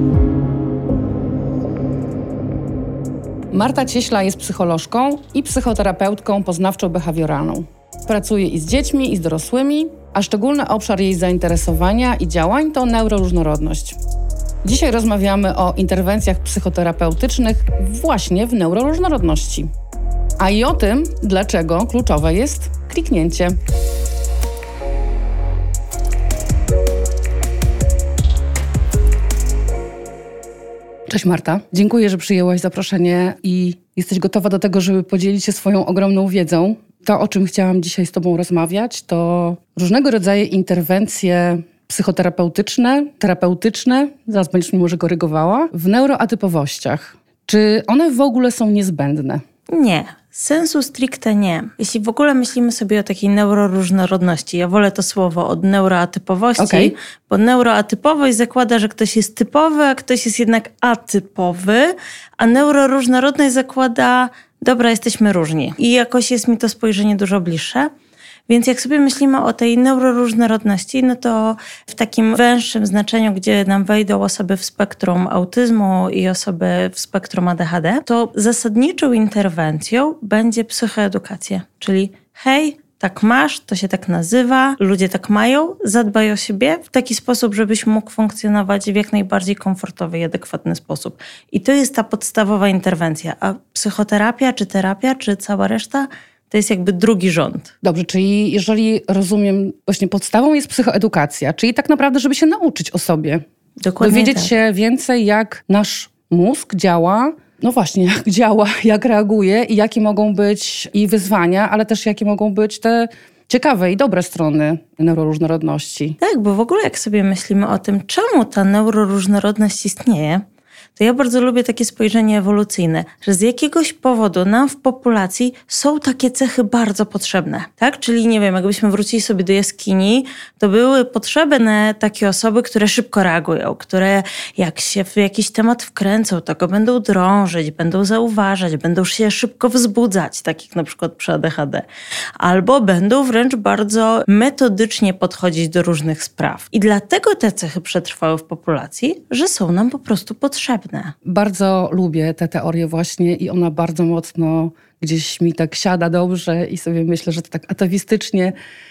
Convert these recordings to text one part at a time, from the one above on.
Marta Cieśla jest psycholożką i psychoterapeutką poznawczo-behawioralną. Pracuje i z dziećmi, i z dorosłymi, a szczególny obszar jej zainteresowania i działań to neuroróżnorodność. Dzisiaj rozmawiamy o interwencjach psychoterapeutycznych właśnie w neuroróżnorodności. A i o tym, dlaczego kluczowe jest kliknięcie. Cześć Marta, dziękuję, że przyjęłaś zaproszenie i jesteś gotowa do tego, żeby podzielić się swoją ogromną wiedzą. To, o czym chciałam dzisiaj z Tobą rozmawiać, to różnego rodzaju interwencje psychoterapeutyczne, terapeutyczne, zaraz będziesz mi może korygowała, w neuroatypowościach. Czy one w ogóle są niezbędne? Nie. Sensu stricte nie. Jeśli w ogóle myślimy sobie o takiej neuroróżnorodności, ja wolę to słowo od neuroatypowości, bo neuroatypowość zakłada, że ktoś jest typowy, a ktoś jest jednak atypowy, a neuroróżnorodność zakłada, dobra, jesteśmy różni. I jakoś jest mi to spojrzenie dużo bliższe. Więc jak sobie myślimy o tej neuroróżnorodności, no to w takim węższym znaczeniu, gdzie nam wejdą osoby w spektrum autyzmu i osoby w spektrum ADHD, to zasadniczą interwencją będzie psychoedukacja. Czyli hej, tak masz, to się tak nazywa, ludzie tak mają, zadbaj o siebie w taki sposób, żebyś mógł funkcjonować w jak najbardziej komfortowy i adekwatny sposób. I to jest ta podstawowa interwencja. A psychoterapia, czy terapia, czy cała reszta to jest jakby drugi rząd. Dobrze, czyli jeżeli rozumiem, właśnie podstawą jest psychoedukacja, czyli tak naprawdę, żeby się nauczyć o sobie. Dokładnie dowiedzieć tak. się więcej, jak nasz mózg działa, no właśnie, jak działa, jak reaguje i jakie mogą być i wyzwania, ale też jakie mogą być te ciekawe i dobre strony neuroróżnorodności. Tak, bo w ogóle jak sobie myślimy o tym, czemu ta neuroróżnorodność istnieje, to ja bardzo lubię takie spojrzenie ewolucyjne, że z jakiegoś powodu nam w populacji są takie cechy bardzo potrzebne, tak? Czyli nie wiem, jakbyśmy wrócili sobie do jaskini, to były potrzebne takie osoby, które szybko reagują, które jak się w jakiś temat wkręcą, to go będą drążyć, będą zauważać, będą się szybko wzbudzać, tak jak na przykład przy ADHD. Albo będą wręcz bardzo metodycznie podchodzić do różnych spraw. I dlatego te cechy przetrwały w populacji, że są nam po prostu potrzebne. Bardzo lubię tę teorię właśnie i ona bardzo mocno gdzieś mi tak siada dobrze i sobie myślę, że to tak atawistycznie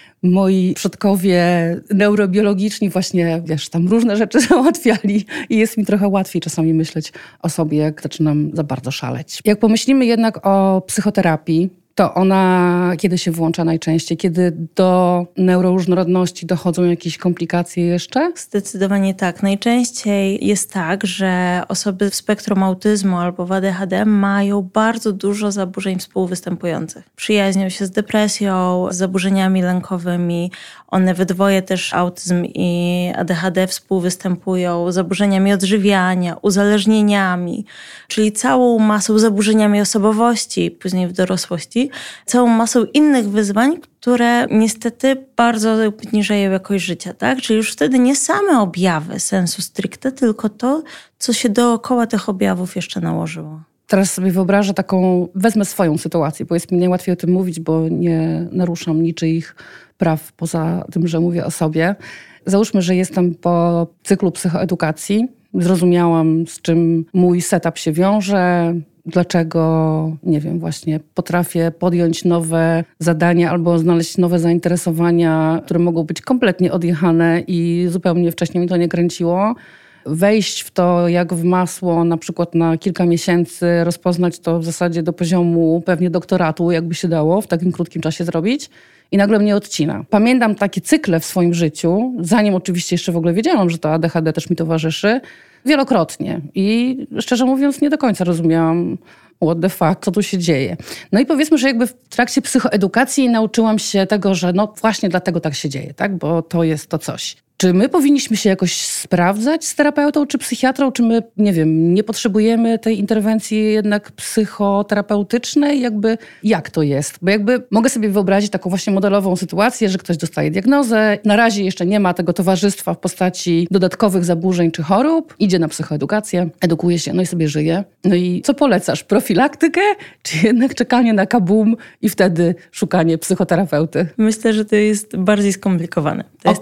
moi przodkowie neurobiologiczni właśnie, wiesz, tam różne rzeczy załatwiali i jest mi trochę łatwiej czasami myśleć o sobie, jak zaczynam za bardzo szaleć. Jak pomyślimy jednak o psychoterapii, to ona kiedy się włącza najczęściej? Kiedy do neuroróżnorodności dochodzą jakieś komplikacje jeszcze? Zdecydowanie tak. Najczęściej jest tak, że osoby w spektrum autyzmu albo w ADHD mają bardzo dużo zaburzeń współwystępujących. Przyjaźnią się z depresją, z zaburzeniami lękowymi. One we dwoje też, autyzm i ADHD, współwystępują zaburzeniami odżywiania, uzależnieniami, czyli całą masą zaburzeniami osobowości, później w dorosłości, całą masą innych wyzwań, które niestety bardzo obniżają jakość życia, tak? Czyli już wtedy nie same objawy sensu stricte, tylko to, co się dookoła tych objawów jeszcze nałożyło. Teraz sobie wyobrażę wezmę swoją sytuację, bo jest mi najłatwiej o tym mówić, bo nie naruszam niczyich praw poza tym, że mówię o sobie. Załóżmy, że jestem po cyklu psychoedukacji. Zrozumiałam, z czym mój setup się wiąże, dlaczego, nie wiem, właśnie potrafię podjąć nowe zadania albo znaleźć nowe zainteresowania, które mogą być kompletnie odjechane i zupełnie wcześniej mi to nie kręciło. Wejść w to jak w masło, na przykład na kilka miesięcy, rozpoznać to w zasadzie do poziomu pewnie doktoratu, jakby się dało w takim krótkim czasie zrobić. I nagle mnie odcina. Pamiętam takie cykle w swoim życiu, zanim oczywiście jeszcze w ogóle wiedziałam, że to ADHD też mi towarzyszy, wielokrotnie. I szczerze mówiąc nie do końca rozumiałam, what the fuck, co tu się dzieje. No i powiedzmy, że jakby w trakcie psychoedukacji nauczyłam się tego, że no właśnie dlatego tak się dzieje, tak? Bo to jest to coś. Czy my powinniśmy się jakoś sprawdzać z terapeutą czy psychiatrą? Czy my, nie wiem, nie potrzebujemy tej interwencji jednak psychoterapeutycznej? Jakby jak to jest? Bo jakby mogę sobie wyobrazić taką właśnie modelową sytuację, że ktoś dostaje diagnozę. Na razie jeszcze nie ma tego towarzystwa w postaci dodatkowych zaburzeń czy chorób. Idzie na psychoedukację, edukuje się, no i sobie żyje. No i co polecasz? Profilaktykę? Czy jednak czekanie na kabum i wtedy szukanie psychoterapeuty? Myślę, że to jest bardziej skomplikowane. To jest Okej. tak.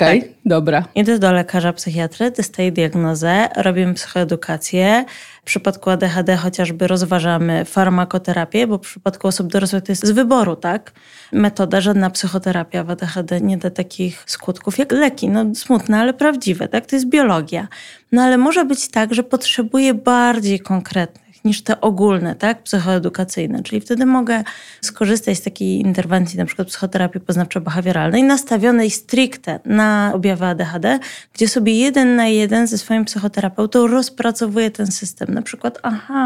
Dobra. Idę do lekarza psychiatry, dostaję diagnozę, robimy psychoedukację. W przypadku ADHD chociażby rozważamy farmakoterapię, bo w przypadku osób dorosłych to jest z wyboru, tak? Metoda, żadna psychoterapia w ADHD nie da takich skutków jak leki. No smutne, ale prawdziwe, tak? To jest biologia. No ale może być tak, że potrzebuję bardziej konkretnych niż te ogólne, tak, psychoedukacyjne. Czyli wtedy mogę skorzystać z takiej interwencji, na przykład psychoterapii poznawczo-behawioralnej, nastawionej stricte na objawy ADHD, gdzie sobie 1 na 1 ze swoim psychoterapeutą rozpracowuję ten system. Na przykład,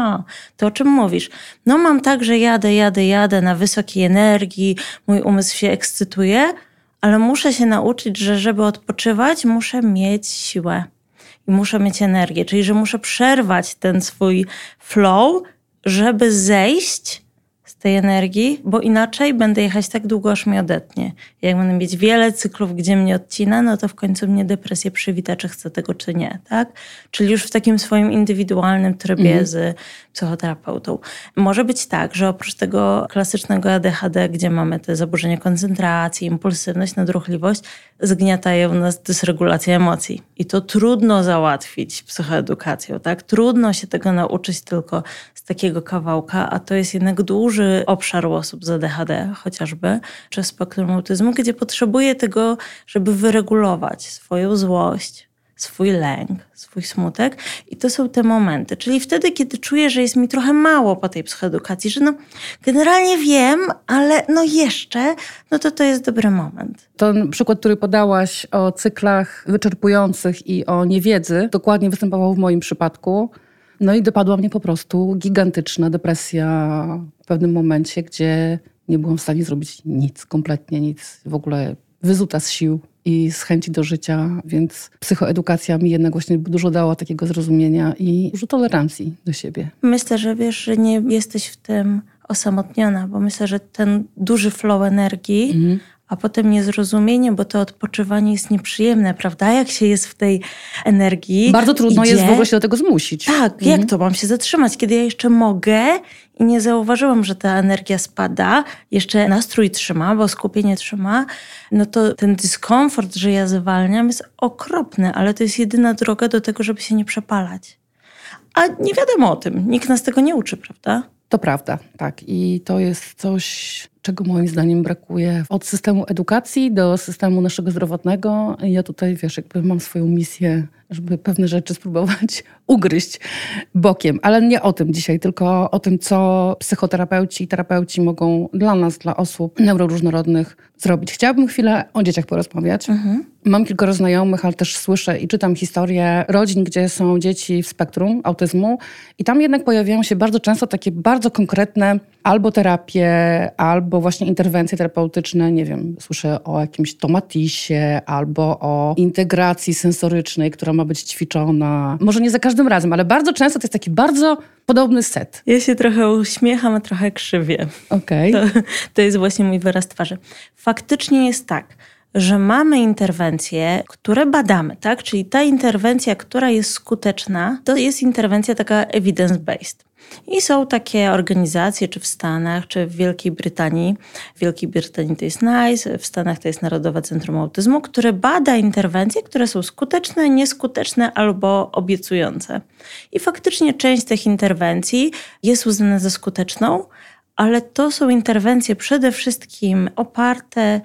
to o czym mówisz? No mam tak, że jadę na wysokiej energii, mój umysł się ekscytuje, ale muszę się nauczyć, że żeby odpoczywać, muszę mieć siłę. I muszę mieć energię, czyli że muszę przerwać ten swój flow, żeby zejść z tej energii, bo inaczej będę jechać tak długo, aż mnie odetnie. Jak będę mieć wiele cyklów, gdzie mnie odcina, no to w końcu mnie depresja przywita, czy chcę tego, czy nie. Tak? Czyli już w takim swoim indywidualnym trybie z psychoterapeutą. Może być tak, że oprócz tego klasycznego ADHD, gdzie mamy te zaburzenia koncentracji, impulsywność, nadruchliwość, zgniatają nas dysregulacja emocji. I to trudno załatwić psychoedukacją. Tak? Trudno się tego nauczyć tylko z takiego kawałka, a to jest jednak duży obszar u osób z ADHD chociażby, czy spektrum autyzmu, gdzie potrzebuje tego, żeby wyregulować swoją złość, swój lęk, swój smutek. I to są te momenty. Czyli wtedy, kiedy czuję, że jest mi trochę mało po tej psychoedukacji, że generalnie wiem, ale jeszcze, to jest dobry moment. Ten przykład, który podałaś o cyklach wyczerpujących i o niewiedzy, dokładnie występował w moim przypadku. No i dopadła mnie po prostu gigantyczna depresja w pewnym momencie, gdzie nie byłam w stanie zrobić nic, kompletnie nic, w ogóle wyzuta z sił i z chęci do życia, więc psychoedukacja mi jednak właśnie dużo dała takiego zrozumienia i dużo tolerancji do siebie. Myślę, że wiesz, że nie jesteś w tym osamotniona, bo myślę, że ten duży flow energii, a potem niezrozumienie, bo to odpoczywanie jest nieprzyjemne, prawda? Jak się jest w tej energii. Bardzo trudno jest w ogóle się do tego zmusić. Tak, jak to mam się zatrzymać, kiedy ja jeszcze mogę i nie zauważyłam, że ta energia spada, jeszcze nastrój trzyma, bo skupienie trzyma, no to ten dyskomfort, że ja zwalniam, jest okropny, ale to jest jedyna droga do tego, żeby się nie przepalać. A nie wiadomo o tym, nikt nas tego nie uczy, prawda? To prawda, tak. I to jest coś, czego moim zdaniem brakuje od systemu edukacji do systemu naszego zdrowotnego. I ja tutaj, jakby mam swoją misję, żeby pewne rzeczy spróbować ugryźć bokiem. Ale nie o tym dzisiaj, tylko o tym, co psychoterapeuci i terapeuci mogą dla nas, dla osób neuroróżnorodnych zrobić. Chciałabym chwilę o dzieciach porozmawiać. Mam kilkoro znajomych, ale też słyszę i czytam historie rodzin, gdzie są dzieci w spektrum autyzmu i tam jednak pojawiają się bardzo często takie bardzo konkretne albo terapie, albo właśnie interwencje terapeutyczne. Nie wiem, słyszę o jakimś tomatisie albo o integracji sensorycznej, która ma być ćwiczona. Może nie za każdym razem, ale bardzo często to jest taki bardzo podobny set. Ja się trochę uśmiecham, a trochę krzywię. Okej. To jest właśnie mój wyraz twarzy. Faktycznie jest tak, że mamy interwencje, które badamy, tak? Czyli ta interwencja, która jest skuteczna, to jest interwencja taka evidence-based. I są takie organizacje, czy w Stanach, czy w Wielkiej Brytanii. W Wielkiej Brytanii to jest NICE, w Stanach to jest Narodowe Centrum Autyzmu, które bada interwencje, które są skuteczne, nieskuteczne albo obiecujące. I faktycznie część tych interwencji jest uznana za skuteczną, ale to są interwencje przede wszystkim oparte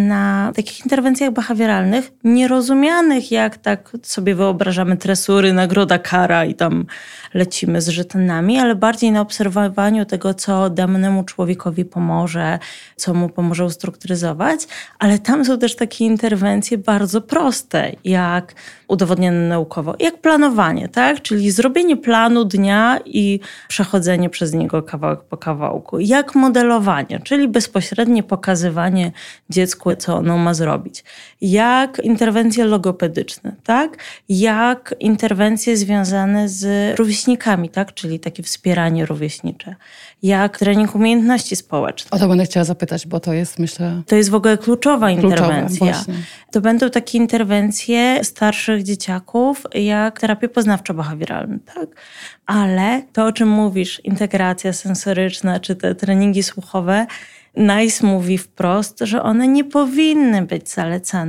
na takich interwencjach behawioralnych, nierozumianych jak tak sobie wyobrażamy tresury, nagroda, kara i tam lecimy z żetonami, ale bardziej na obserwowaniu tego, co danemu człowiekowi pomoże, co mu pomoże ustrukturyzować, ale tam są też takie interwencje bardzo proste, jak udowodnione naukowo, jak planowanie, tak? Czyli zrobienie planu dnia i przechodzenie przez niego kawałek po kawałku. Jak modelowanie, czyli bezpośrednie pokazywanie dziecku, co ono ma zrobić. Jak interwencje logopedyczne, tak? Jak interwencje związane z rówieśnikami, tak? Czyli takie wspieranie rówieśnicze. Jak trening umiejętności społecznych. O to będę chciała zapytać, bo to jest, myślę... To jest w ogóle kluczowa interwencja. Właśnie. To będą takie interwencje starszych dzieciaków, jak terapie poznawczo-behawioralne, tak? Ale to, o czym mówisz, integracja sensoryczna, czy te treningi słuchowe, NICE mówi wprost, że one nie powinny być zalecane,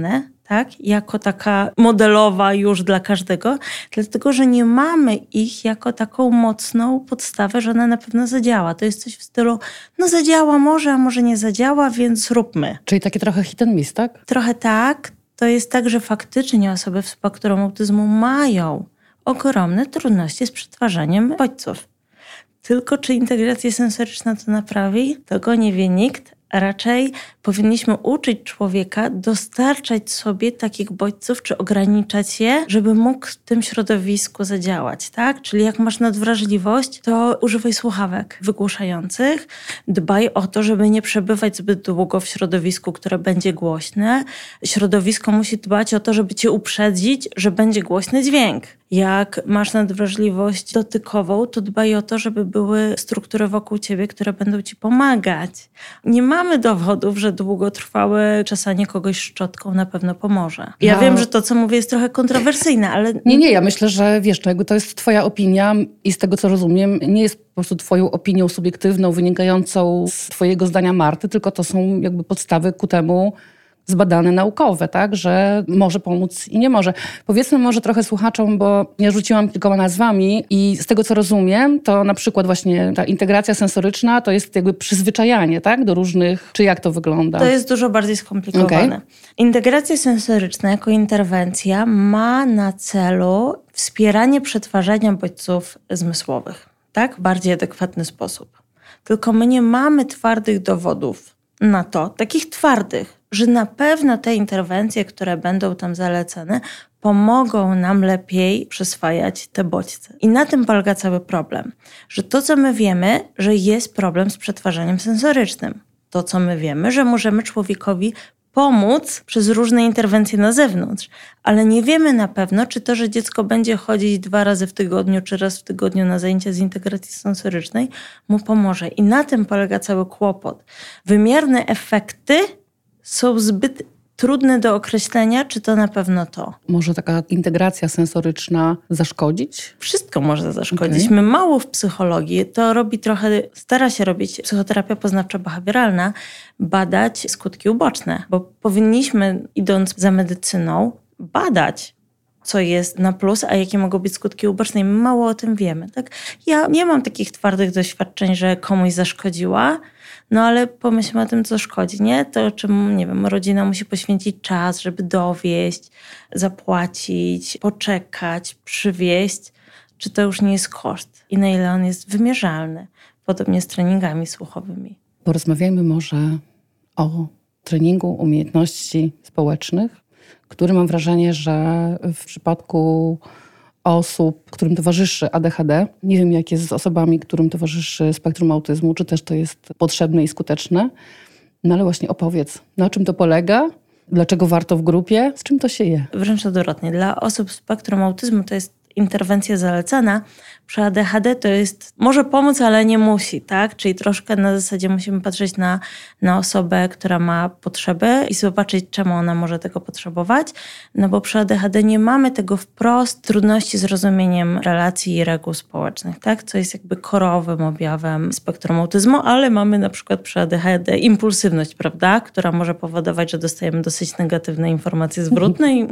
tak? Jako taka modelowa już dla każdego, dlatego że nie mamy ich jako taką mocną podstawę, że ona na pewno zadziała. To jest coś w stylu, no zadziała może, a może nie zadziała, więc róbmy. Czyli takie trochę hit and miss, tak? Trochę tak. To jest tak, że faktycznie osoby w spektrum autyzmu mają ogromne trudności z przetwarzaniem bodźców. Tylko czy integracja sensoryczna to naprawi? Tego nie wie nikt. Raczej powinniśmy uczyć człowieka dostarczać sobie takich bodźców, czy ograniczać je, żeby mógł w tym środowisku zadziałać, tak? Czyli jak masz nadwrażliwość, to używaj słuchawek wygłuszających. Dbaj o to, żeby nie przebywać zbyt długo w środowisku, które będzie głośne. Środowisko musi dbać o to, żeby cię uprzedzić, że będzie głośny dźwięk. Jak masz nadwrażliwość dotykową, to dbaj o to, żeby były struktury wokół ciebie, które będą ci pomagać. Nie mamy dowodów, że długotrwałe czesanie kogoś szczotką na pewno pomoże. Ja wiem, że to, co mówię, jest trochę kontrowersyjne, ale... Nie, ja myślę, że wiesz, jakby to jest twoja opinia i z tego, co rozumiem, nie jest po prostu twoją opinią subiektywną, wynikającą z twojego zdania Marty, tylko to są jakby podstawy ku temu zbadane naukowe, tak, że może pomóc i nie może. Powiedzmy może trochę słuchaczom, bo ja rzuciłam kilkoma nazwami i z tego, co rozumiem, to na przykład właśnie ta integracja sensoryczna to jest jakby przyzwyczajanie, tak, do różnych, czy jak to wygląda? To jest dużo bardziej skomplikowane. Okay. Integracja sensoryczna jako interwencja ma na celu wspieranie przetwarzania bodźców zmysłowych, tak, w bardziej adekwatny sposób. Tylko my nie mamy twardych dowodów na to, takich twardych, że na pewno te interwencje, które będą tam zalecane, pomogą nam lepiej przyswajać te bodźce. I na tym polega cały problem. Że to, co my wiemy, że jest problem z przetwarzaniem sensorycznym. To, co my wiemy, że możemy człowiekowi pomóc przez różne interwencje na zewnątrz. Ale nie wiemy na pewno, czy to, że dziecko będzie chodzić 2 razy w tygodniu, czy raz w tygodniu na zajęcia z integracji sensorycznej, mu pomoże. I na tym polega cały kłopot. Wymierne efekty są zbyt trudne do określenia, czy to na pewno to. Może taka integracja sensoryczna zaszkodzić? Wszystko może zaszkodzić. Okay. My mało w psychologii, to stara się robić psychoterapia poznawczo-behawioralna, badać skutki uboczne, bo powinniśmy, idąc za medycyną, badać, co jest na plus, a jakie mogą być skutki uboczne. I my mało o tym wiemy. Tak? Ja nie mam takich twardych doświadczeń, że komuś zaszkodziła, no ale pomyślmy o tym, co szkodzi, nie? To czym, nie wiem, rodzina musi poświęcić czas, żeby dowieść, zapłacić, poczekać, przywieźć. Czy to już nie jest koszt? I na ile on jest wymierzalny? Podobnie z treningami słuchowymi. Porozmawiajmy może o treningu umiejętności społecznych, który mam wrażenie, że w przypadku osób, którym towarzyszy ADHD, nie wiem jak jest z osobami, którym towarzyszy spektrum autyzmu, czy też to jest potrzebne i skuteczne, no ale właśnie opowiedz, na czym to polega, dlaczego warto w grupie, z czym to się je? Wręcz odwrotnie. Dla osób z spektrum autyzmu to jest interwencja zalecana. Przy ADHD to jest, może pomóc, ale nie musi, tak? Czyli troszkę na zasadzie musimy patrzeć na osobę, która ma potrzeby i zobaczyć, czemu ona może tego potrzebować. No bo przy ADHD nie mamy tego wprost trudności z rozumieniem relacji i reguł społecznych, tak? Co jest jakby korowym objawem spektrum autyzmu, ale mamy na przykład przy ADHD impulsywność, prawda? Która może powodować, że dostajemy dosyć negatywne informacje zwrotne i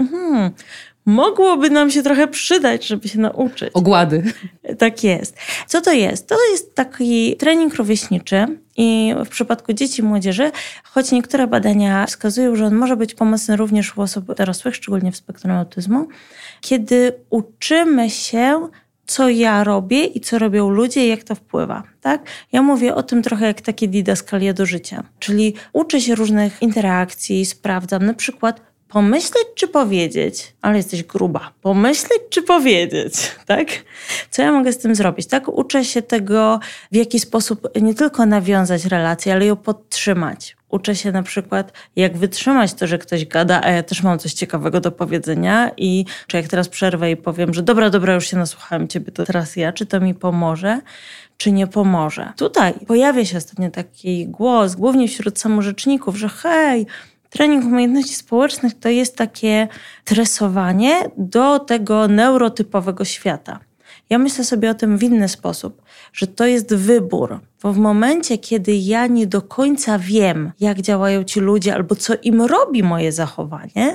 mogłoby nam się trochę przydać, żeby się nauczyć. Ogłady. Tak jest. Co to jest? To jest taki trening rówieśniczy i w przypadku dzieci i młodzieży, choć niektóre badania wskazują, że on może być pomocny również u osób dorosłych, szczególnie w spektrum autyzmu, kiedy uczymy się, co ja robię i co robią ludzie i jak to wpływa. Tak? Ja mówię o tym trochę jak takie didaskalia do życia. Czyli uczę się różnych interakcji, sprawdzam na przykład pomyśleć czy powiedzieć, ale jesteś gruba. Pomyśleć czy powiedzieć, tak? Co ja mogę z tym zrobić? Tak? Uczę się tego, w jaki sposób nie tylko nawiązać relację, ale ją podtrzymać. Uczę się na przykład, jak wytrzymać to, że ktoś gada, a ja też mam coś ciekawego do powiedzenia i czy jak teraz przerwę i powiem, że dobra, już się nasłuchałem ciebie, to teraz ja, czy to mi pomoże, czy nie pomoże. Tutaj pojawia się ostatnio taki głos, głównie wśród samorzeczników, że hej, trening umiejętności społecznych to jest takie tresowanie do tego neurotypowego świata. Ja myślę sobie o tym w inny sposób, że to jest wybór, bo w momencie, kiedy ja nie do końca wiem, jak działają ci ludzie albo co im robi moje zachowanie,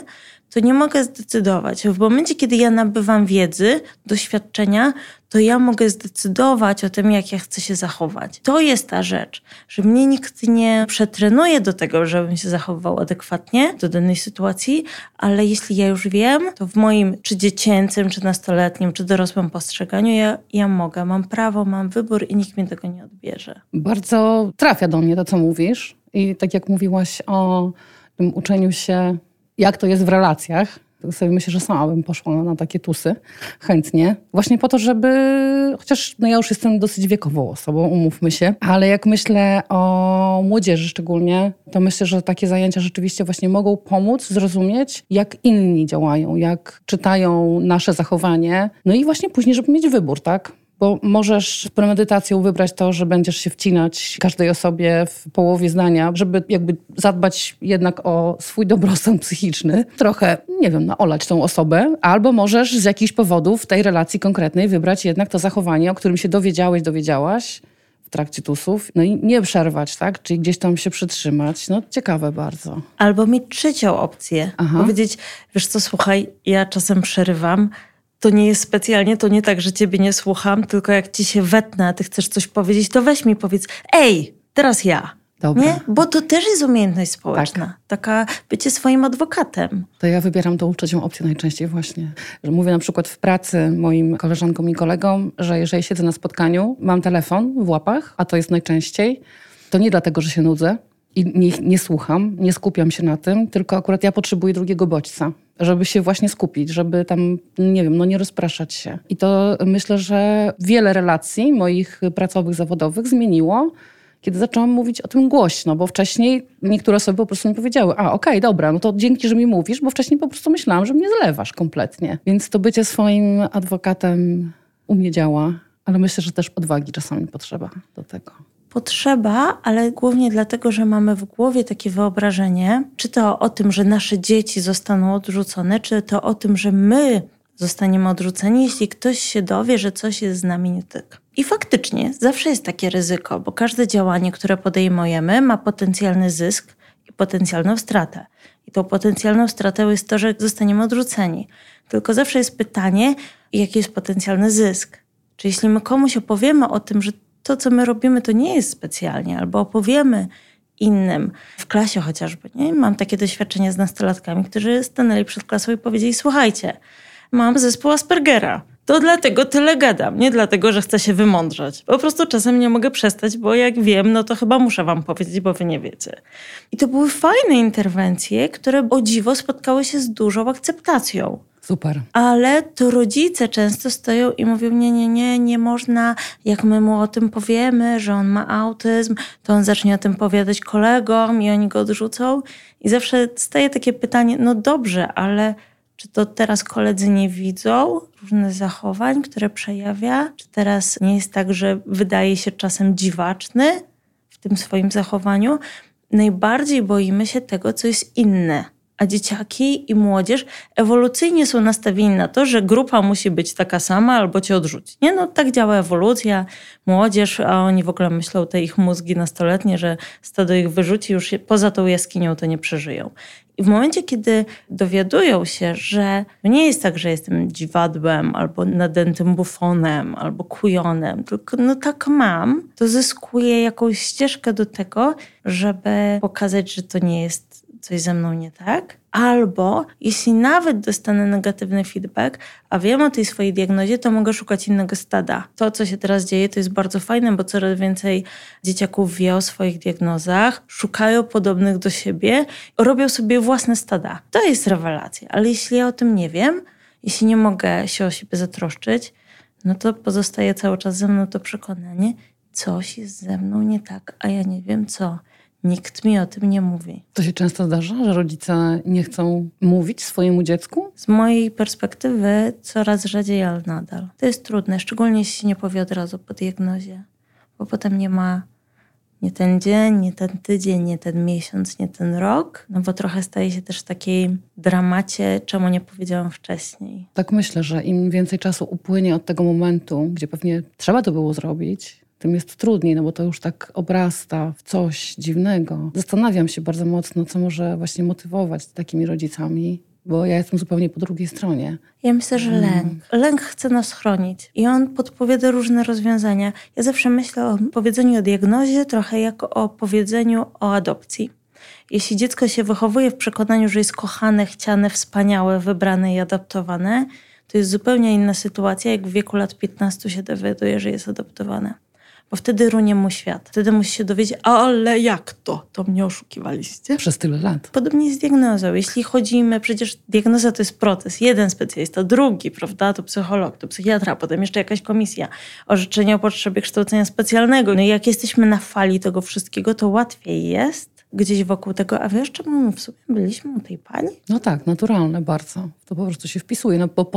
to nie mogę zdecydować. W momencie, kiedy ja nabywam wiedzy, doświadczenia, to ja mogę zdecydować o tym, jak ja chcę się zachować. To jest ta rzecz, że mnie nikt nie przetrenuje do tego, żebym się zachowywał adekwatnie do danej sytuacji, ale jeśli ja już wiem, to w moim czy dziecięcym, czy nastoletnim, czy dorosłym postrzeganiu ja mogę, mam prawo, mam wybór i nikt mi tego nie odbierze. Bardzo trafia do mnie to, co mówisz. I tak jak mówiłaś o tym uczeniu się, jak to jest w relacjach, to sobie myślę, że sama bym poszła na takie tusy chętnie. Właśnie po to, żeby, chociaż ja już jestem dosyć wiekową osobą, umówmy się, ale jak myślę o młodzieży szczególnie, to myślę, że takie zajęcia rzeczywiście właśnie mogą pomóc zrozumieć, jak inni działają, jak czytają nasze zachowanie. No i właśnie później, żeby mieć wybór, tak? Bo możesz z premedytacją wybrać to, że będziesz się wcinać każdej osobie w połowie zdania, żeby jakby zadbać jednak o swój dobrostan psychiczny. Trochę, nie wiem, olać tą osobę. Albo możesz z jakichś powodów w tej relacji konkretnej wybrać jednak to zachowanie, o którym się dowiedziałaś w trakcie tusów. No i nie przerwać, tak? Czyli gdzieś tam się przytrzymać. No ciekawe bardzo. Albo mieć trzecią opcję. Powiedzieć, wiesz co, słuchaj, ja czasem przerywam. To nie jest specjalnie, to nie tak, że ciebie nie słucham, tylko jak ci się wetnę, a ty chcesz coś powiedzieć, to weź mi powiedz, ej, teraz ja. Dobra. Nie? Bo to też jest umiejętność społeczna. Tak. Taka bycie swoim adwokatem. To ja wybieram tą trzecią opcję najczęściej właśnie. Że mówię na przykład w pracy moim koleżankom i kolegom, że jeżeli siedzę na spotkaniu, mam telefon w łapach, a to jest najczęściej, to nie dlatego, że się nudzę i nie słucham, nie skupiam się na tym, tylko akurat ja potrzebuję drugiego bodźca, żeby się właśnie skupić, żeby tam, nie wiem, nie rozpraszać się. I to myślę, że wiele relacji moich pracowych, zawodowych zmieniło, kiedy zaczęłam mówić o tym głośno, bo wcześniej niektóre osoby po prostu mi powiedziały, okej, dobra, no to dzięki, że mi mówisz, bo wcześniej po prostu myślałam, że mnie zlewasz kompletnie. Więc to bycie swoim adwokatem u mnie działa, ale myślę, że też odwagi czasami potrzeba do tego. Potrzeba, ale głównie dlatego, że mamy w głowie takie wyobrażenie, czy to o tym, że nasze dzieci zostaną odrzucone, czy to o tym, że my zostaniemy odrzuceni, jeśli ktoś się dowie, że coś jest z nami nie tak. I faktycznie zawsze jest takie ryzyko, bo każde działanie, które podejmujemy, ma potencjalny zysk i potencjalną stratę. I tą potencjalną stratą jest to, że zostaniemy odrzuceni. Tylko zawsze jest pytanie, jaki jest potencjalny zysk. Czy jeśli my komuś opowiemy o tym, że to, co my robimy, to nie jest specjalnie, albo opowiemy innym, w klasie chociażby, nie? Mam takie doświadczenia z nastolatkami, którzy stanęli przed klasą i powiedzieli, słuchajcie, mam zespół Aspergera, to dlatego tyle gadam, nie dlatego, że chcę się wymądrzać. Po prostu czasem nie mogę przestać, bo jak wiem, no to chyba muszę wam powiedzieć, bo wy nie wiecie. I to były fajne interwencje, które o dziwo spotkały się z dużą akceptacją. Super. Ale to rodzice często stoją i mówią, nie można, jak my mu o tym powiemy, że on ma autyzm, to on zacznie o tym powiadać kolegom i oni go odrzucą. I zawsze staje takie pytanie, no dobrze, ale czy to teraz koledzy nie widzą różnych zachowań, które przejawia? Czy teraz nie jest tak, że wydaje się czasem dziwaczny w tym swoim zachowaniu? Najbardziej boimy się tego, co jest inne. A dzieciaki i młodzież ewolucyjnie są nastawieni na to, że grupa musi być taka sama albo cię odrzuci. Nie, no tak działa ewolucja, młodzież, a oni w ogóle myślą, te ich mózgi nastoletnie, że stado ich wyrzuci, już poza tą jaskinią to nie przeżyją. I w momencie, kiedy dowiadują się, że nie jest tak, że jestem dziwadłem albo nadętym bufonem albo kujonem, tylko no tak mam, to zyskuję jakąś ścieżkę do tego, żeby pokazać, że to nie jest coś ze mną nie tak. Albo jeśli nawet dostanę negatywny feedback, a wiem o tej swojej diagnozie, to mogę szukać innego stada. To, co się teraz dzieje, to jest bardzo fajne, bo coraz więcej dzieciaków wie o swoich diagnozach, szukają podobnych do siebie, robią sobie własne stada. To jest rewelacja. Ale jeśli ja o tym nie wiem, jeśli nie mogę się o siebie zatroszczyć, no to pozostaje cały czas ze mną to przekonanie, coś jest ze mną nie tak, a ja nie wiem co. Nikt mi o tym nie mówi. To się często zdarza, że rodzice nie chcą mówić swojemu dziecku? Z mojej perspektywy coraz rzadziej, ale nadal. To jest trudne, szczególnie jeśli się nie powie od razu po diagnozie. Bo potem nie ma nie ten dzień, nie ten tydzień, nie ten miesiąc, nie ten rok. No bo trochę staje się też w takiej dramacie, czemu nie powiedziałam wcześniej. Tak myślę, że im więcej czasu upłynie od tego momentu, gdzie pewnie trzeba to było zrobić, tym jest trudniej, no bo to już tak obrasta w coś dziwnego. Zastanawiam się bardzo mocno, co może właśnie motywować takimi rodzicami. bo ja jestem zupełnie po drugiej stronie. Ja myślę, że lęk. Lęk chce nas chronić i on podpowiada różne rozwiązania. Ja zawsze myślę o powiedzeniu o diagnozie trochę jak o powiedzeniu o adopcji. Jeśli dziecko się wychowuje w przekonaniu, że jest kochane, chciane, wspaniałe, wybrane i adoptowane, to jest zupełnie inna sytuacja, jak w wieku lat 15 się dowiaduje, że jest adoptowane. Bo wtedy runie mu świat. Wtedy musi się dowiedzieć, ale jak to? To mnie oszukiwaliście? Przez tyle lat. Podobnie jest z diagnozą. Jeśli chodzimy, przecież diagnoza to jest proces. Jeden specjalista, drugi, prawda? To psycholog, to psychiatra, potem jeszcze jakaś komisja. Orzeczenie o potrzebie kształcenia specjalnego. No i jak jesteśmy na fali tego wszystkiego, to łatwiej jest gdzieś wokół tego, a wiesz, czemu my w sumie byliśmy u tej pani? No tak, naturalne bardzo. To po prostu się wpisuje, no bo po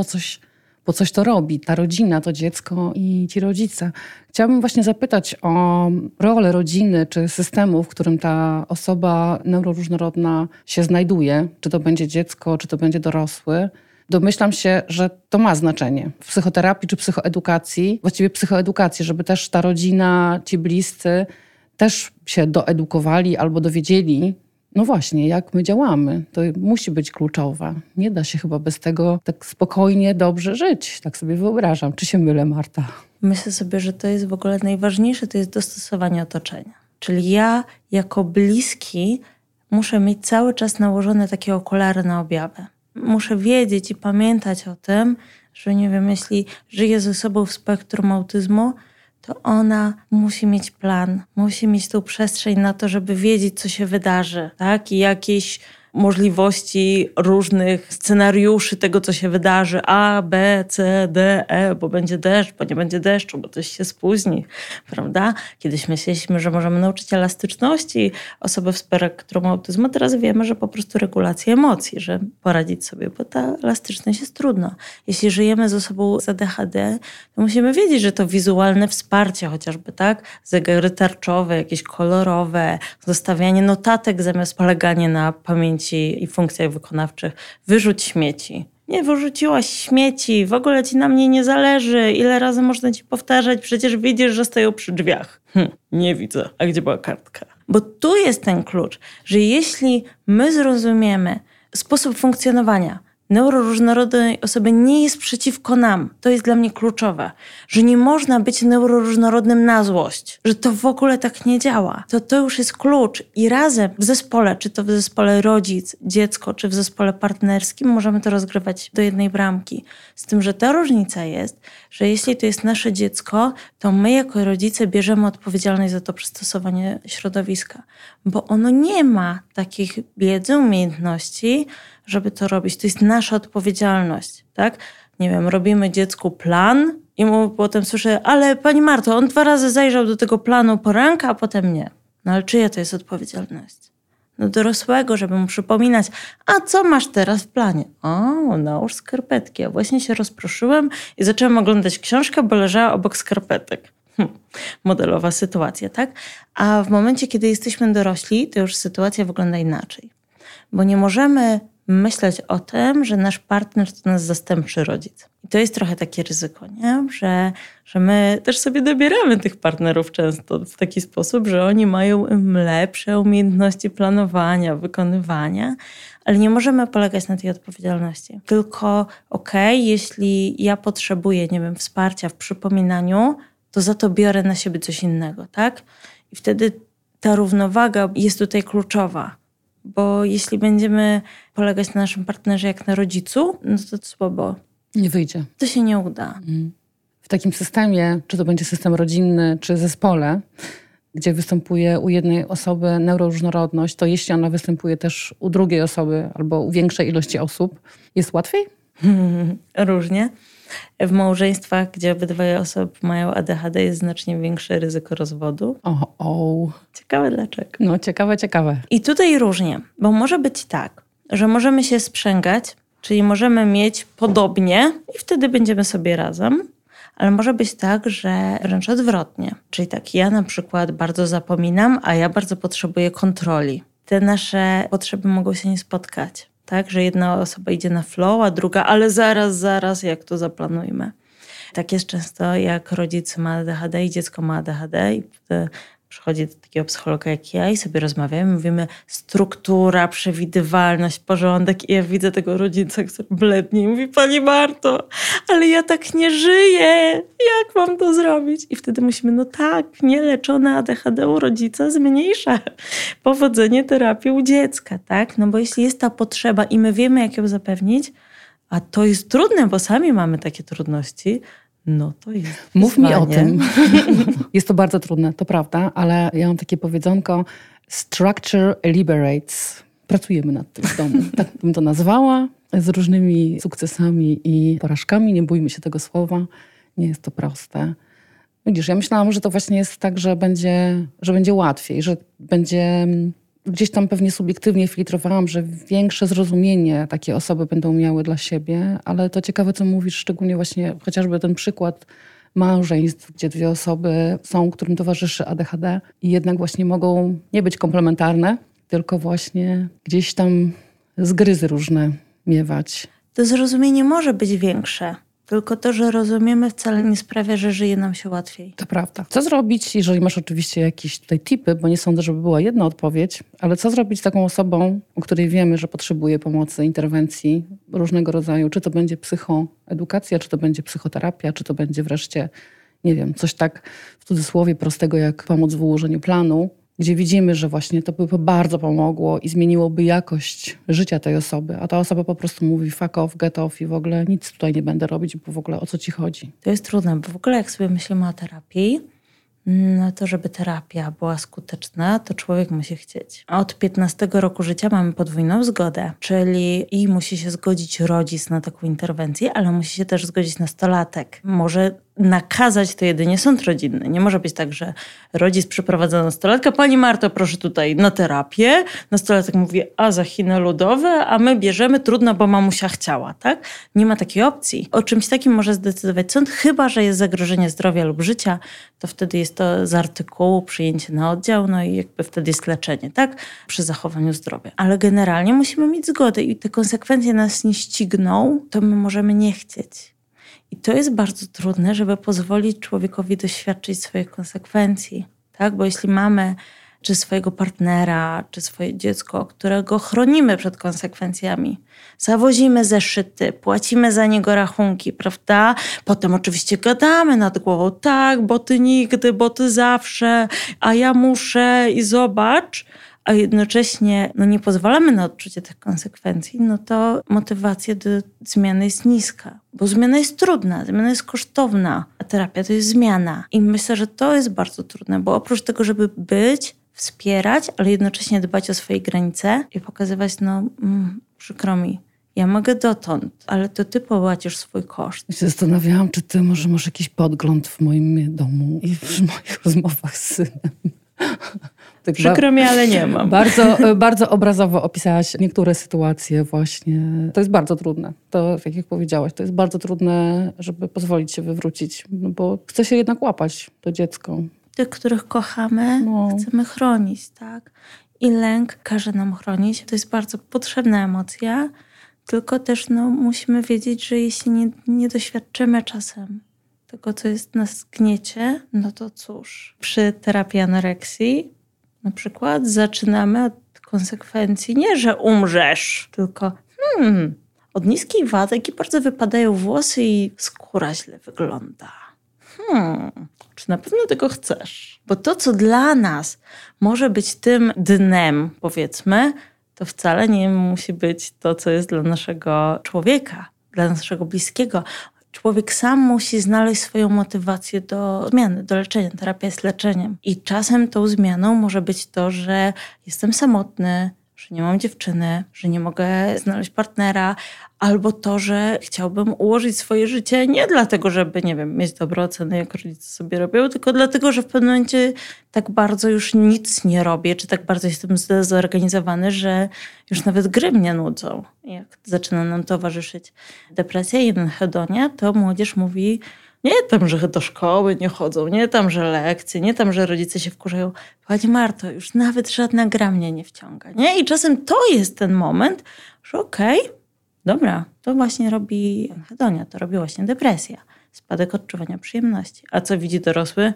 coś to robi, ta rodzina, to dziecko i ci rodzice. Chciałabym właśnie zapytać o rolę rodziny czy systemu, w którym ta osoba neuroróżnorodna się znajduje. Czy to będzie dziecko, czy to będzie dorosły. Domyślam się, że to ma znaczenie w psychoterapii czy psychoedukacji, właściwie psychoedukacji, żeby też ta rodzina, ci bliscy też się doedukowali albo dowiedzieli, no właśnie, jak my działamy. To musi być kluczowe. Nie da się chyba bez tego tak spokojnie, dobrze żyć. Tak sobie wyobrażam. Czy się mylę, Marta? Myślę sobie, że to jest w ogóle najważniejsze, to jest dostosowanie otoczenia. Czyli ja jako bliski muszę mieć cały czas nałożone takie okulary na objawy. Muszę wiedzieć i pamiętać o tym, że nie wiem, jeśli żyję ze sobą w spektrum autyzmu, to ona musi mieć plan, musi mieć tą przestrzeń na to, żeby wiedzieć, co się wydarzy, tak? I jakieś możliwości różnych scenariuszy tego, co się wydarzy. A, B, C, D, E, bo będzie deszcz, bo nie będzie deszczu, bo coś się spóźni, prawda? Kiedyś myśleliśmy, że możemy nauczyć elastyczności osobę w spektrum autyzmu. Teraz wiemy, że po prostu regulacja emocji, że poradzić sobie, bo ta elastyczność jest trudna. Jeśli żyjemy z osobą z ADHD, to musimy wiedzieć, że to wizualne wsparcie chociażby, tak? Zegary tarczowe, jakieś kolorowe, zostawianie notatek zamiast poleganie na pamięci i funkcjach wykonawczych. Wyrzuć śmieci. Nie wyrzuciłaś śmieci, w ogóle ci na mnie nie zależy. Ile razy można ci powtarzać? Przecież widzisz, że stoją przy drzwiach. Nie widzę. A gdzie była kartka? Bo tu jest ten klucz, że jeśli my zrozumiemy sposób funkcjonowania neuroróżnorodnej osoby, nie jest przeciwko nam. To jest dla mnie kluczowe. Że nie można być neuroróżnorodnym na złość. Że to w ogóle tak nie działa. To już jest klucz. I razem w zespole, czy to w zespole rodzic, dziecko, czy w zespole partnerskim, możemy to rozgrywać do jednej bramki. Z tym, że ta różnica jest, że jeśli to jest nasze dziecko, to my jako rodzice bierzemy odpowiedzialność za to przystosowanie środowiska. Bo ono nie ma takich wiedzy, umiejętności, żeby to robić. To jest nasza odpowiedzialność, tak? Nie wiem, robimy dziecku plan i mu potem słyszę, ale pani Marto, on 2 razy zajrzał do tego planu poranka, a potem nie. No ale czyja to jest odpowiedzialność? No dorosłego, żeby mu przypominać, a co masz teraz w planie? O, nałóż skarpetki. Ja właśnie się rozproszyłem i zacząłem oglądać książkę, bo leżała obok skarpetek. Modelowa sytuacja, tak? A w momencie, kiedy jesteśmy dorośli, to już sytuacja wygląda inaczej. Bo nie możemy myśleć o tym, że nasz partner to nasz zastępczy rodzic. I to jest trochę takie ryzyko, nie? Że my też sobie dobieramy tych partnerów często w taki sposób, że oni mają lepsze umiejętności planowania, wykonywania, ale nie możemy polegać na tej odpowiedzialności. Tylko jeśli ja potrzebuję, nie wiem, wsparcia w przypominaniu, to za to biorę na siebie coś innego, tak? I wtedy ta równowaga jest tutaj kluczowa. Bo jeśli będziemy polegać na naszym partnerze jak na rodzicu, no to słabo. Nie wyjdzie. To się nie uda. W takim systemie, czy to będzie system rodzinny, czy zespole, gdzie występuje u jednej osoby neuroróżnorodność, to jeśli ona występuje też u drugiej osoby albo u większej ilości osób, jest łatwiej? Różnie. W małżeństwach, gdzie obydwie osoby mają ADHD, jest znacznie większe ryzyko rozwodu. Ciekawe dlaczego. No, ciekawe. I tutaj różnie, bo może być tak, że możemy się sprzęgać, czyli możemy mieć podobnie i wtedy będziemy sobie razem, ale może być tak, że wręcz odwrotnie. Czyli tak, ja na przykład bardzo zapominam, a ja bardzo potrzebuję kontroli. Te nasze potrzeby mogą się nie spotkać. Tak, że jedna osoba idzie na flow, a druga, ale zaraz, jak to zaplanujmy. Tak jest często, jak rodzic ma ADHD i dziecko ma ADHD i przychodzi do takiego psychologa jak ja i sobie rozmawiamy, mówimy struktura, przewidywalność, porządek i ja widzę tego rodzica, który blednie i mówi: pani Marto, ale ja tak nie żyję, jak mam to zrobić? I wtedy musimy, no tak, nieleczone ADHD u rodzica zmniejsza powodzenie terapii u dziecka, tak? No bo jeśli jest ta potrzeba i my wiemy, jak ją zapewnić, a to jest trudne, bo sami mamy takie trudności, no to jest Mów mi o tym. Jest to bardzo trudne, to prawda, ale ja mam takie powiedzonko: structure liberates. Pracujemy nad tym w domu. Tak bym to nazwała, z różnymi sukcesami i porażkami. Nie bójmy się tego słowa. Nie jest to proste. Widzisz, ja myślałam, że to właśnie jest tak, że będzie łatwiej, że będzie... Gdzieś tam pewnie subiektywnie filtrowałam, że większe zrozumienie takie osoby będą miały dla siebie, ale to ciekawe, co mówisz, szczególnie właśnie chociażby ten przykład małżeństw, gdzie dwie osoby są, którym towarzyszy ADHD i jednak właśnie mogą nie być komplementarne, tylko właśnie gdzieś tam zgryzy różne miewać. To zrozumienie może być większe. Tylko to, że rozumiemy, wcale nie sprawia, że żyje nam się łatwiej. To prawda. Co zrobić, jeżeli masz oczywiście jakieś tutaj tipy, bo nie sądzę, żeby była jedna odpowiedź, ale co zrobić z taką osobą, o której wiemy, że potrzebuje pomocy, interwencji różnego rodzaju? Czy to będzie psychoedukacja, czy to będzie psychoterapia, czy to będzie wreszcie, nie wiem, coś tak w cudzysłowie prostego jak pomoc w ułożeniu planu, gdzie widzimy, że właśnie to by bardzo pomogło i zmieniłoby jakość życia tej osoby, a ta osoba po prostu mówi fuck off, get off i w ogóle nic tutaj nie będę robić, bo w ogóle o co ci chodzi? To jest trudne, bo w ogóle jak sobie myślimy o terapii, no to żeby terapia była skuteczna, to człowiek musi chcieć. A od 15 roku życia mamy podwójną zgodę, czyli i musi się zgodzić rodzic na taką interwencję, ale musi się też zgodzić nastolatek. Może nakazać to jedynie sąd rodzinny. Nie może być tak, że rodzic przyprowadza nastolatka: pani Marto, proszę tutaj na terapię. Nastolatek mówi: a za Chiny ludowe, a my bierzemy, trudno, bo mamusia chciała, tak? Nie ma takiej opcji. O czymś takim może zdecydować sąd, chyba że jest zagrożenie zdrowia lub życia, to wtedy jest to z artykułu przyjęcie na oddział, no i jakby wtedy jest leczenie, tak? Przy zachowaniu zdrowia. Ale generalnie musimy mieć zgodę i te konsekwencje nas nie ścigną, to my możemy nie chcieć. I to jest bardzo trudne, żeby pozwolić człowiekowi doświadczyć swoich konsekwencji, tak? Bo jeśli mamy czy swojego partnera, czy swoje dziecko, którego chronimy przed konsekwencjami, zawozimy zeszyty, płacimy za niego rachunki, prawda? Potem oczywiście gadamy nad głową: tak, bo ty nigdy, bo ty zawsze, a ja muszę i zobacz, a jednocześnie nie pozwalamy na odczucie tych konsekwencji, no to motywacja do zmiany jest niska. Bo zmiana jest trudna, zmiana jest kosztowna, a terapia to jest zmiana. I myślę, że to jest bardzo trudne, bo oprócz tego, żeby być, wspierać, ale jednocześnie dbać o swoje granice i pokazywać, przykro mi, ja mogę dotąd, ale to ty płacisz swój koszt. Ja się zastanawiałam, czy ty może masz jakiś podgląd w moim domu i w moich rozmowach z synem. Tak przykro mi, ale nie mam. Bardzo obrazowo opisałaś niektóre sytuacje właśnie. To jest bardzo trudne. To, tak jak powiedziałaś, to jest bardzo trudne, żeby pozwolić się wywrócić, bo chce się jednak łapać to dziecko. Tych, których kochamy, chcemy chronić, tak? I lęk każe nam chronić. To jest bardzo potrzebna emocja, tylko też musimy wiedzieć, że jeśli nie doświadczymy czasem tego, co jest nas gniecie, no to cóż. Przy terapii anoreksji na przykład zaczynamy od konsekwencji, nie że umrzesz, tylko od niskiej wagi bardzo wypadają włosy i skóra źle wygląda. Czy na pewno tego chcesz? Bo to, co dla nas może być tym dnem, powiedzmy, to wcale nie musi być to, co jest dla naszego człowieka, dla naszego bliskiego. Człowiek sam musi znaleźć swoją motywację do zmiany, do leczenia. Terapia jest leczeniem. I czasem tą zmianą może być to, że jestem samotny, że nie mam dziewczyny, że nie mogę znaleźć partnera, albo to, że chciałbym ułożyć swoje życie nie dlatego, żeby, mieć dobre oceny, jak rodzice sobie robią, tylko dlatego, że w pewnym momencie tak bardzo już nic nie robię, czy tak bardzo jestem zorganizowany, że już nawet gry mnie nudzą. Jak zaczyna nam towarzyszyć depresja i anhedonia, to młodzież mówi: nie tam, że do szkoły nie chodzą, nie tam, że lekcje, nie tam, że rodzice się wkurzają. Pani Marto, już nawet żadna gra mnie nie wciąga. Nie? I czasem to jest ten moment, że okej, dobra, to właśnie robi anhedonia, to robi właśnie depresja. Spadek odczuwania przyjemności. A co widzi dorosły?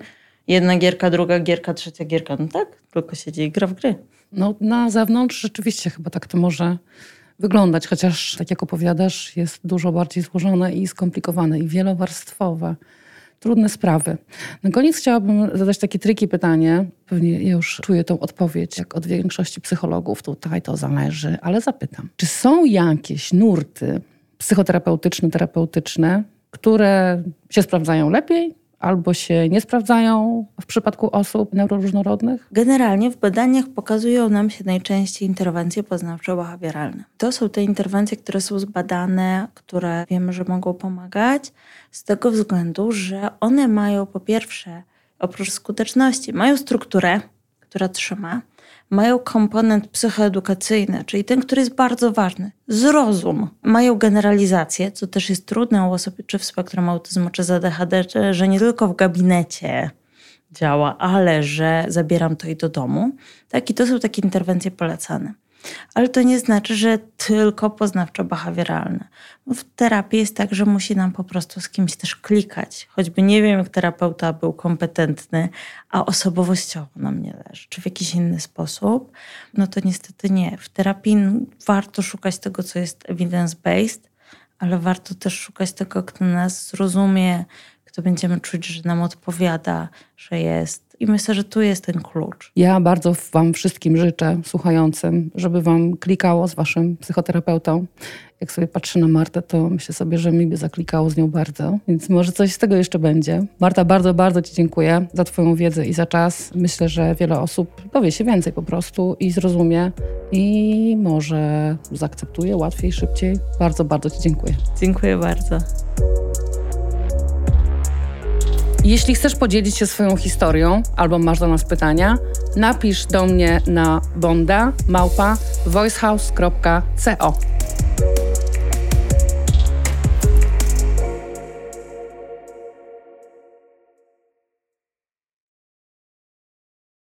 Jedna gierka, druga gierka, trzecia gierka. No tak, tylko siedzi i gra w gry. No na zewnątrz rzeczywiście chyba tak to może wyglądać, chociaż tak jak opowiadasz, jest dużo bardziej złożone i skomplikowane i wielowarstwowe. Trudne sprawy. Na koniec chciałabym zadać takie tricky pytanie. Pewnie ja już czuję tą odpowiedź, jak od większości psychologów. Tutaj to zależy, ale zapytam. Czy są jakieś nurty psychoterapeutyczne, terapeutyczne, które się sprawdzają lepiej albo się nie sprawdzają w przypadku osób neuroróżnorodnych? Generalnie w badaniach pokazują nam się najczęściej interwencje poznawczo-behawioralne. To są te interwencje, które są zbadane, które wiemy, że mogą pomagać z tego względu, że one mają po pierwsze, oprócz skuteczności, mają strukturę, która trzyma, mają komponent psychoedukacyjny, czyli ten, który jest bardzo ważny, zrozum. Mają generalizację, co też jest trudne u osób czy w spektrum autyzmu, czy z ADHD, że nie tylko w gabinecie działa, ale że zabieram to i do domu. Tak, i to są takie interwencje polecane. Ale to nie znaczy, że tylko poznawczo-behawioralne. W terapii jest tak, że musi nam po prostu z kimś też klikać. Choćby nie wiem, jak terapeuta był kompetentny, a osobowościowo nam nie leży, czy w jakiś inny sposób, no to niestety nie. W terapii warto szukać tego, co jest evidence-based, ale warto też szukać tego, kto nas zrozumie, kto będziemy czuć, że nam odpowiada, że jest. I myślę, że tu jest ten klucz. Ja bardzo wam wszystkim życzę, słuchającym, żeby wam klikało z waszym psychoterapeutą. Jak sobie patrzę na Martę, to myślę sobie, że mi by zaklikało z nią bardzo. Więc może coś z tego jeszcze będzie. Marta, bardzo, bardzo ci dziękuję za twoją wiedzę i za czas. Myślę, że wiele osób dowie się więcej po prostu i zrozumie i może zaakceptuje łatwiej, szybciej. Bardzo, bardzo ci dziękuję. Dziękuję bardzo. Jeśli chcesz podzielić się swoją historią albo masz do nas pytania, napisz do mnie na bonda@voicehouse.co.